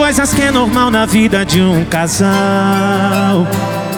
coisas que é normal na vida de um casal.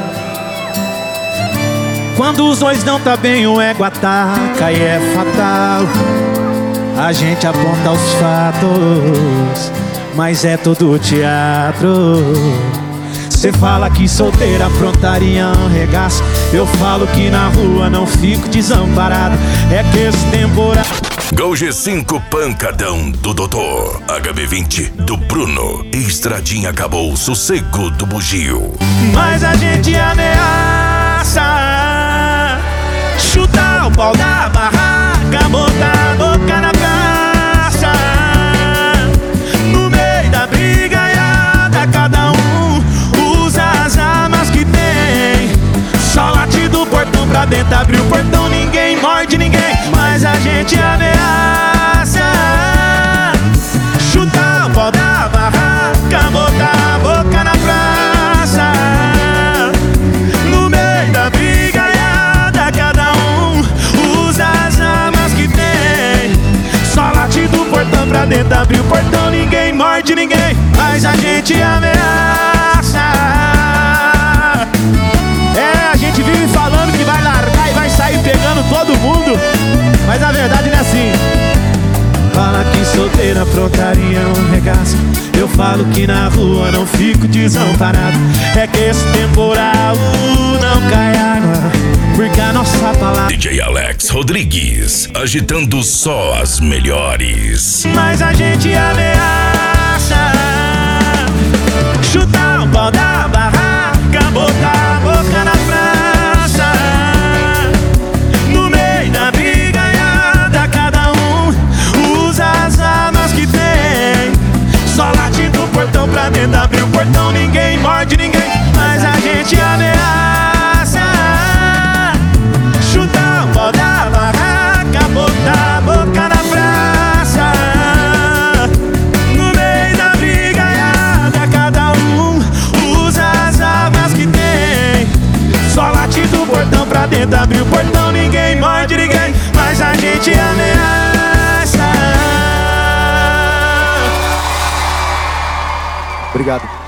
Quando os dois não tá bem, o ego ataca e é fatal. A gente aponta os fatos, mas é todo teatro. Cê fala que solteira aprontaria um regaço. Eu falo que na rua não fico desamparado. É que esse temporada Gol G5 pancadão do Doutor, HB20 do Bruno, Estradinha acabou, sossego do bugio. mas a gente ameaça chutar o pau da barraca, botar a boca na praça. No meio da brigaiada, cada um usa as armas que tem. Só late do portão pra dentro, abre o portão, ninguém morde ninguém. Mas a gente ameaça chutar o pau da barraca, botar a boca na praça. No meio da brigaiada, cada um usa as armas que tem. Só late do portão pra dentro, abre o portão, ninguém morde ninguém. Mas a gente ameaça. É, a gente vive falando que vai largar e vai sair pegando todo mundo, mas a verdade não é assim. Fala que solteira aprontaria um regaço. Eu falo que na rua não fico desamparado. É que esse temporal não cai água, porque a nossa palavra DJ Alex Rodrigues, agitando só as melhores. mas a gente ameaça chutar o pau da barraca, botar a boca na praça. No meio da brigaiada, cada um usa as armas que tem. Só late do portão pra dentro, abre o portão, ninguém morde ninguém. Mas a gente ameaça chutar o pau da barraca, botar a boca na praça. No meio da brigaiada, cada um usa as armas que tem. Só late do portão pra dentro, abre o portão, ninguém morde ninguém. Mas a gente ameaça. Obrigado.